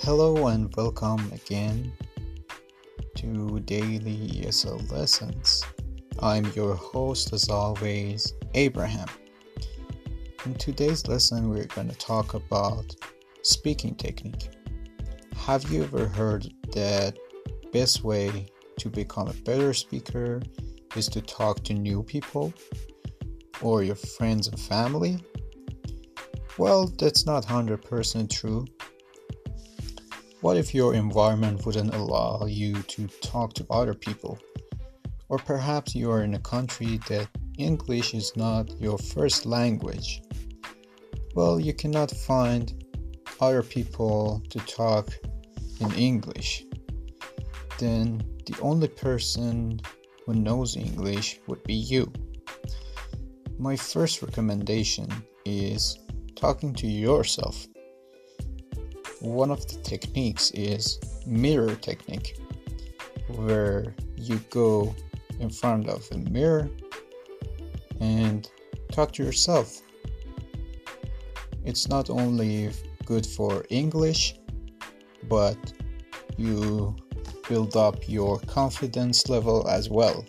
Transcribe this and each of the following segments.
Hello and welcome again to Daily ESL Lessons. I'm your host, as always, Abraham. In today's lesson, we're going to talk about speaking technique. Have you ever heard that best way to become a better speaker is to talk to new people or your friends and family? Well, that's not 100% true. What if your environment wouldn't allow you to talk to other people? Or perhaps you are in a country that English is not your first language. Well, you cannot find other people to talk in English. Then the only person who knows English would be you. My first recommendation is talking to yourself. One of the techniques is mirror technique, where you go in front of a mirror and talk to yourself. It's not only good for English, but you build up your confidence level as well.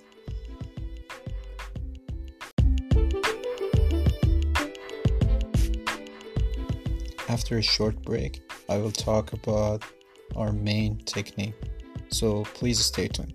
After a short break, I will talk about our main technique, so please stay tuned.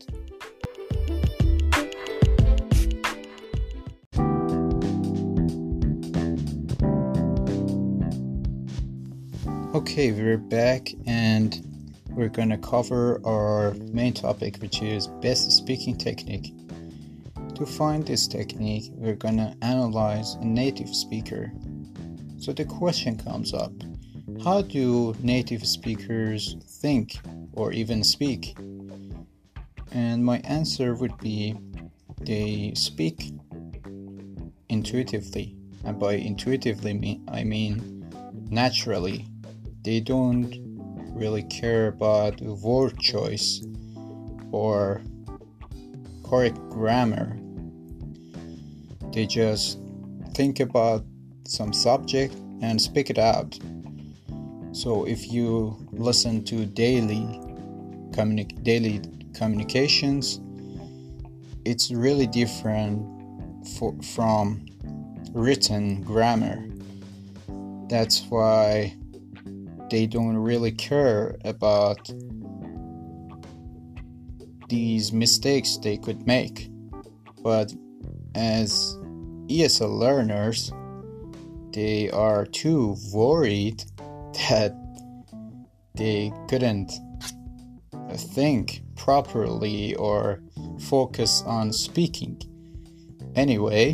Okay, we're back and we're gonna cover our main topic, which is best speaking technique. To find this technique, we're gonna analyze a native speaker. So the question comes up, how do native speakers think or even speak? And my answer would be they speak intuitively. And by intuitively, I mean naturally. They don't really care about word choice or correct grammar. They just think about some subject and speak it out. So if you listen to daily communications, it's really different from written grammar. That's why they don't really care about these mistakes they could make. But as ESL learners, they are too worried that they couldn't think properly or focus on speaking. Anyway,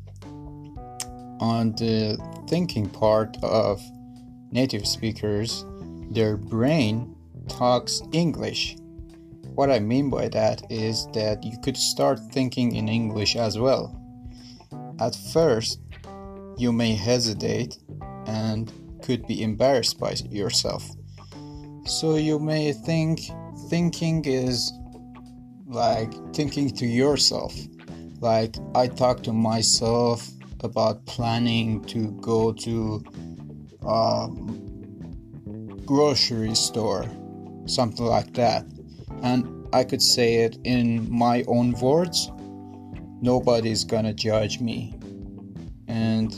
on the thinking part of native speakers, their brain talks English. What I mean by that is that you could start thinking in English as well. At first, you may hesitate and could be embarrassed by yourself. So you may think thinking is like thinking to yourself. Like I talk to myself about planning to go to grocery store, something like that. And I could say it in my own words. Nobody's gonna judge me. And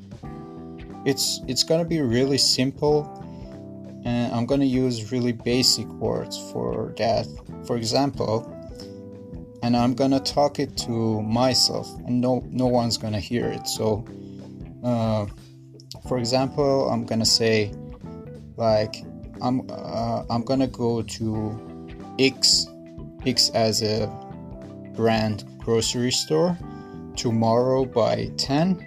it's gonna be really simple, and I'm gonna use really basic words for that. For example, and I'm gonna talk it to myself, and no one's gonna hear it. So, for example, I'm gonna say, like, I'm gonna go to X as a brand grocery store tomorrow by 10.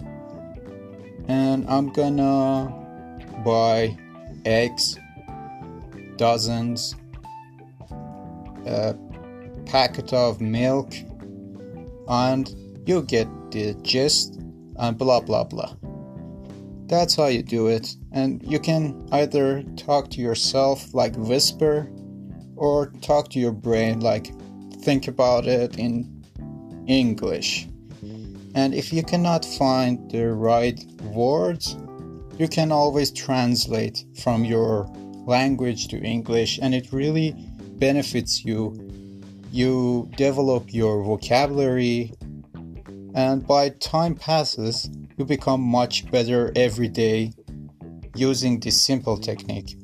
And I'm gonna buy eggs, dozens, a packet of milk, and you get the gist, and blah blah blah. That's how you do it. And you can either talk to yourself like whisper, or talk to your brain like think about it in English. And if you cannot find the right words, you can always translate from your language to English, and it really benefits you. You develop your vocabulary, and by time passes, you become much better every day using this simple technique.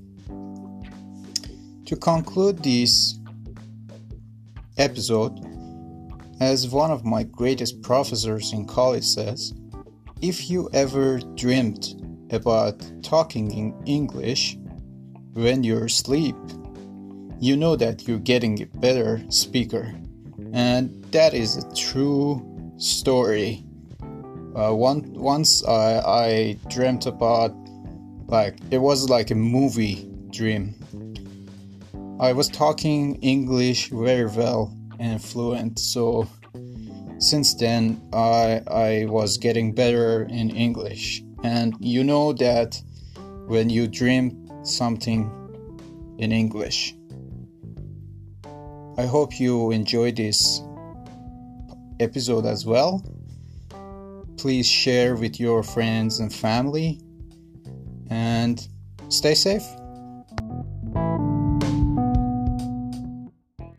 To conclude this episode, as one of my greatest professors in college says, if you ever dreamt about talking in English when you're asleep, you know that you're getting a better speaker. And that is a true story. Once I dreamt about, it was like a movie dream. I was talking English very well and fluent, so since then I was getting better in English. And you know that when you dream something in English. I hope you enjoyed this episode as well. Please share with your friends and family, and stay safe.